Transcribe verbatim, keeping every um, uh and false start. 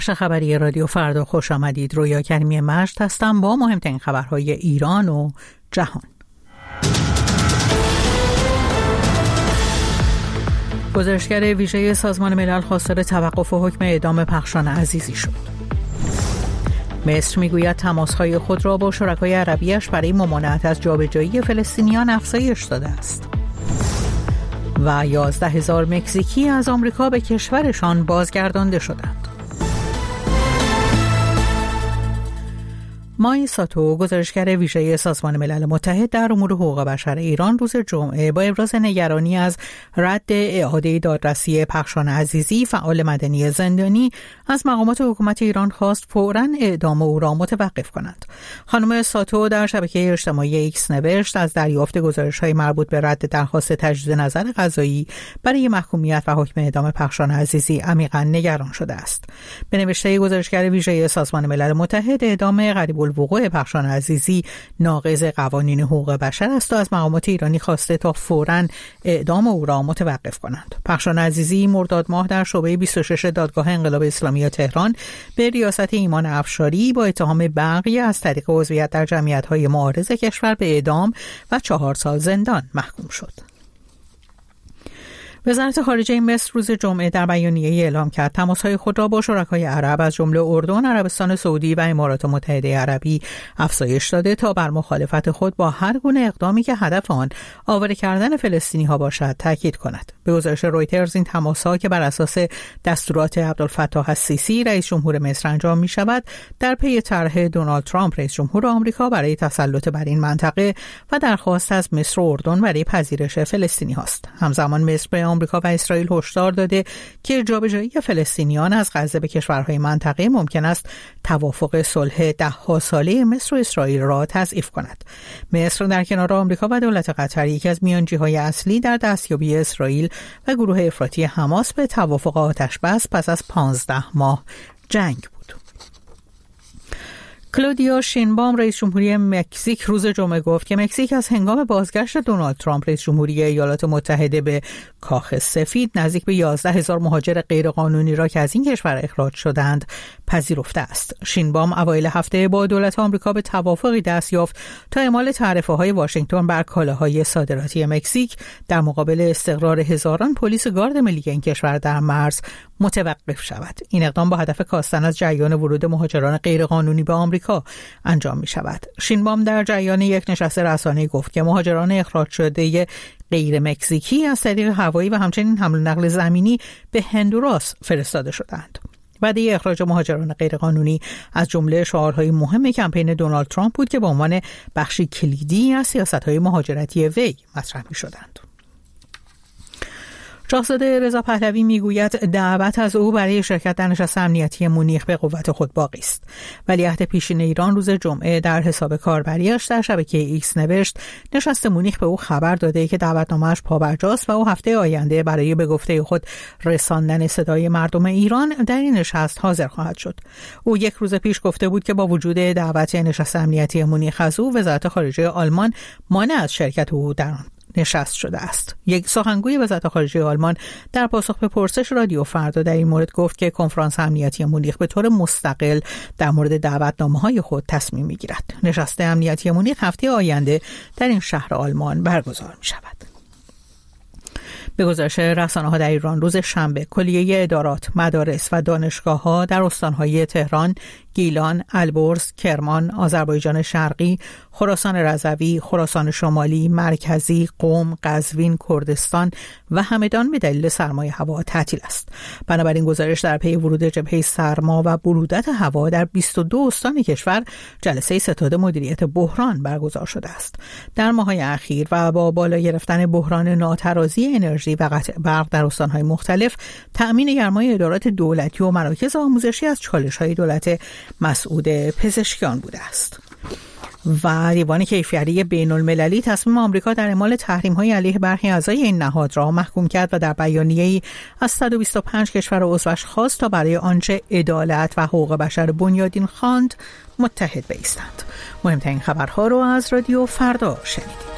خبری رادیو فردا خوش آمدید. رویا کریمی مشت هستم با مهمترین خبرهای ایران و جهان. گزارشگر ویژه سازمان ملل خواستار توقف حکم اعدام پخشان عزیزی شد. مصر میگوید تماسهای خود را با شرکای عربیش برای ممانعت از جابجایی فلسطینیان افزایش داده است. و یازده هزار مکزیکی از آمریکا به کشورشان بازگردانده شدند. مای ساتو، گزارشگر ویژه سازمان ملل متحد در امور حقوق بشر ایران، روز جمعه با ابراز نگرانی از رد اعاده دادرسی پخشان عزیزی، فعال مدنی زندانی، از مقامات حکومت ایران خواست فوراً اعدام او را متوقف کنند. خانم ساتو در شبکه اجتماعی ایکس نوشت از دریافت گزارش‌های مربوط به رد درخواست تجدید نظر قضایی برای محکومیت و حکم اعدام پخشان عزیزی عمیقاً نگران شده است. به نوشته گزارشگر ویژه سازمان ملل متحد، اعدام قریب وقوع پخشان عزیزی ناقض قوانین حقوق بشر است و از مقامات ایرانی خواسته تا فوراً اعدام او را متوقف کنند. پخشان عزیزی مرداد ماه در شعبه بیست و شش دادگاه انقلاب اسلامی تهران به ریاست ایمان افشاری با اتهام بغی از طریق عضویت در جمعیت‌های معارض کشور به اعدام و چهار سال زندان محکوم شد. وزارت خارجه مصر روز جمعه در بیانیه‌ای اعلام کرد تماس‌های خود را با شرکای عرب از جمله اردن، عربستان سعودی و امارات متحده عربی افزایش داده تا بر مخالفت خود با هر گونه اقدامی که هدف آن آواره کردن فلسطینی‌ها باشد تاکید کند. به گزارش رویترز این تماس‌ها که بر اساس دستورات عبدالفتاح السیسی رئیس جمهور مصر انجام می‌شود، در پی طرح دونالد ترامپ رئیس جمهور آمریکا برای تسلط بر این منطقه و درخواست از مصر و اردن برای پذیرش فلسطینی‌ها است. همزمان مصر به آمریکا و اسرائیل هشدار داده که جابجایی فلسطینیان از غزه به کشورهای منطقه ممکن است توافق صلح ده‌ها ساله مصر و اسرائیل را تضعیف کند. مصر در کنار آمریکا و دولت قطر یکی از میانجی‌های اصلی در دستیابی اسرائیل و گروه افراطی حماس به توافق آتش‌بس پس از پانزده ماه جنگ بود. کلودیا شینبام رئیس جمهوری مکزیک روز جمعه گفت که مکزیک از هنگام بازگشت دونالد ترامپ رئیس جمهوری ایالات متحده به کاخ سفید نزدیک به یازده هزار مهاجر غیرقانونی را که از این کشور اخراج شدند پذیرفته است. شینبام اوایل هفته با دولت آمریکا به توافقی دست یافت تا اعمال تعرفه‌های واشنگتن بر کالاهای صادراتی مکزیک در مقابل استقرار هزاران پلیس گارد ملی این کشور در مرز متوقف شود. این اقدام با هدف کاستن از جریان ورود مهاجران غیرقانونی به آمریکا انجام می شود. شینبام در جریان یک نشست رسانه‌ای گفت که مهاجران اخراج شده غیر مکزیکی از طریق هوایی و همچنین حمل و نقل زمینی به هندوراس فرستاده شدند. وعده اخراج مهاجران غیرقانونی از جمله شعارهای مهم کمپین دونالد ترامپ بود که به عنوان بخشی کلیدی از سیاست‌های مهاجرتی وی مطرح می‌شدند. شاهزاده رضا پهلوی میگوید دعوت از او برای شرکت در نشست امنیتی مونیخ به قوت خود باقی است. ولیعهد پیشین ایران روز جمعه در حساب کاربریش در شبکه ایکس نوشت نشست مونیخ به او خبر داده که دعوتنامه‌اش پابرجاست و او هفته آینده برای به گفته خود رساندن صدای مردم ایران در این نشست حاضر خواهد شد. او یک روز پیش گفته بود که با وجود دعوت نشست امنیتی مونیخ از او، وزارت خارجه آلمان مانع از شرکت او در آن نشست شده است. یک سخنگوی وزارت خارجه آلمان در پاسخ به پرسش رادیو فردا در این مورد گفت که کنفرانس امنیتی مونیخ به طور مستقل در مورد دعوتنامه‌های خود تصمیم می‌گیرد. نشست امنیتی مونیخ هفته آینده در این شهر آلمان برگزار می‌شود. به گزارش رسانه‌ها در ایران روز شنبه کلیه ادارات، مدارس و دانشگاه‌ها در استان‌های تهران، گیلان، البرز، کرمان، آذربایجان شرقی، خراسان رضوی، خراسان شمالی، مرکزی، قم، قزوین، کردستان و همدان به دلیل سرمای هوا تعطیل است. بنابراین گزارش در پی ورود جبهه سرما و برودت هوا در بیست و دو استان کشور جلسه ستاد مدیریت بحران برگزار شده است. در ماه‌های اخیر و با بالا گرفتن بحران ناترازی انرژی و قطع برق در استان‌های مختلف، تأمین گرمای ادارات دولتی و مراکز آموزشی از چالش‌های دولت مسعود پزشکیان بوده است. و دیوان کیفری بین المللی تصمیم آمریکا در اعمال تحریم‌های علیه برخی اعضای این نهاد را محکوم کرد و در بیانیه‌ای از صد و بیست و پنج کشور عضوش خواست تا برای آنچه عدالت و حقوق بشر بنیادین خواند متحد بایستند. مهمترین خبرها رو از رادیو فردا شنیدید.